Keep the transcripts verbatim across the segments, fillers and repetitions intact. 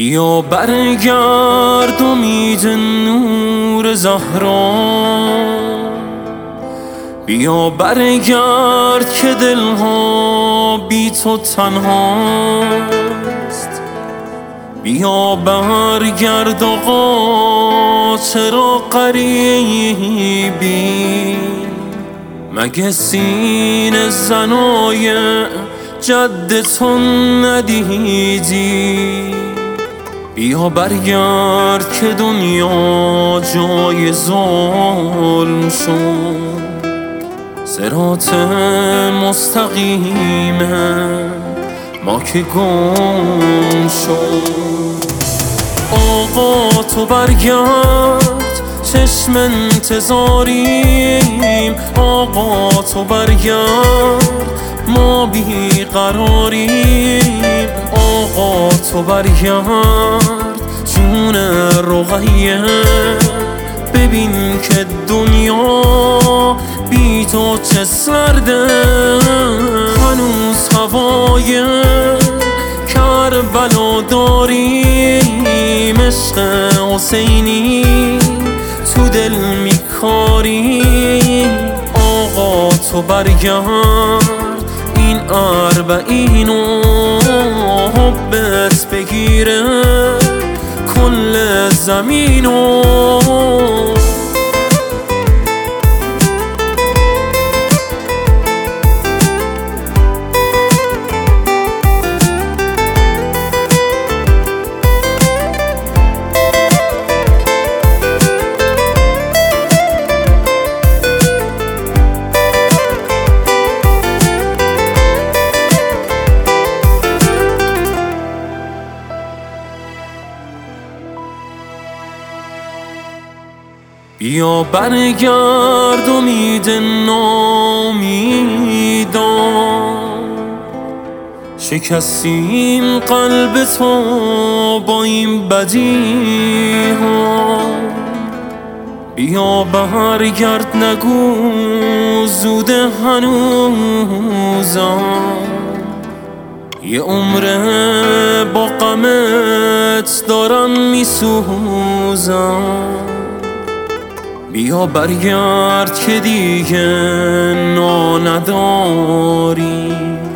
بیا برگرد امید نور زهرا، بیا برگرد که دلها بی تو تنهاست. بیا برگرد آقا چرا غریبی، مگه سینه زنای جدتو ندیدی؟ بیا برگرد که دنیا جای ظلم شد، صراط مستقیمه ما که گم شد. آقا تو برگرد چشم انتظاریم، آقا تو برگرد ما بیقراریم. آقا تو برگرد جون رقیه، ببین که دنیا بی تو چه سرده. هنوز هوای کربلا داریم، عشق حسینی تو دل میکاریم. آقا تو برگرد این اربعینو حبت بگیره کل زمینو. بیا برگرد امید نامیدان، شکستیم قلب تو با این بدی ها. بیا برگرد نگو زوده هنوزم، یه عمره با غمت دارم میسوزم. بیا برگرد که دیگه نا نداری،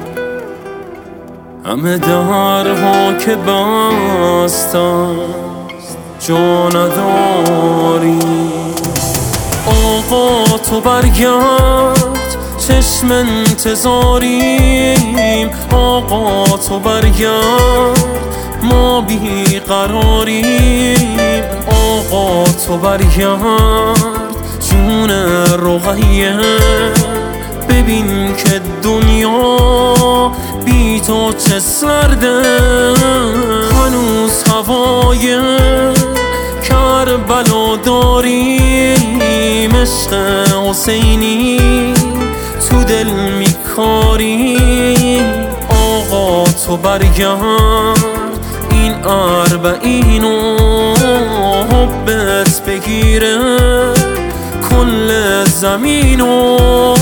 همه درها که بست است جا نداری. آقا تو برگرد چشم انتظاریم، آقا تو برگرد ما بیقراریم. آقا تو برگرد جون رقیه، ببین که دنیا بی تو چه سرده. هنوز هوای کربلا داریم، عشق حسینی تو دل میکاریم. آقا تو برگرد این اربعینو حبت بگیره کل زمینو.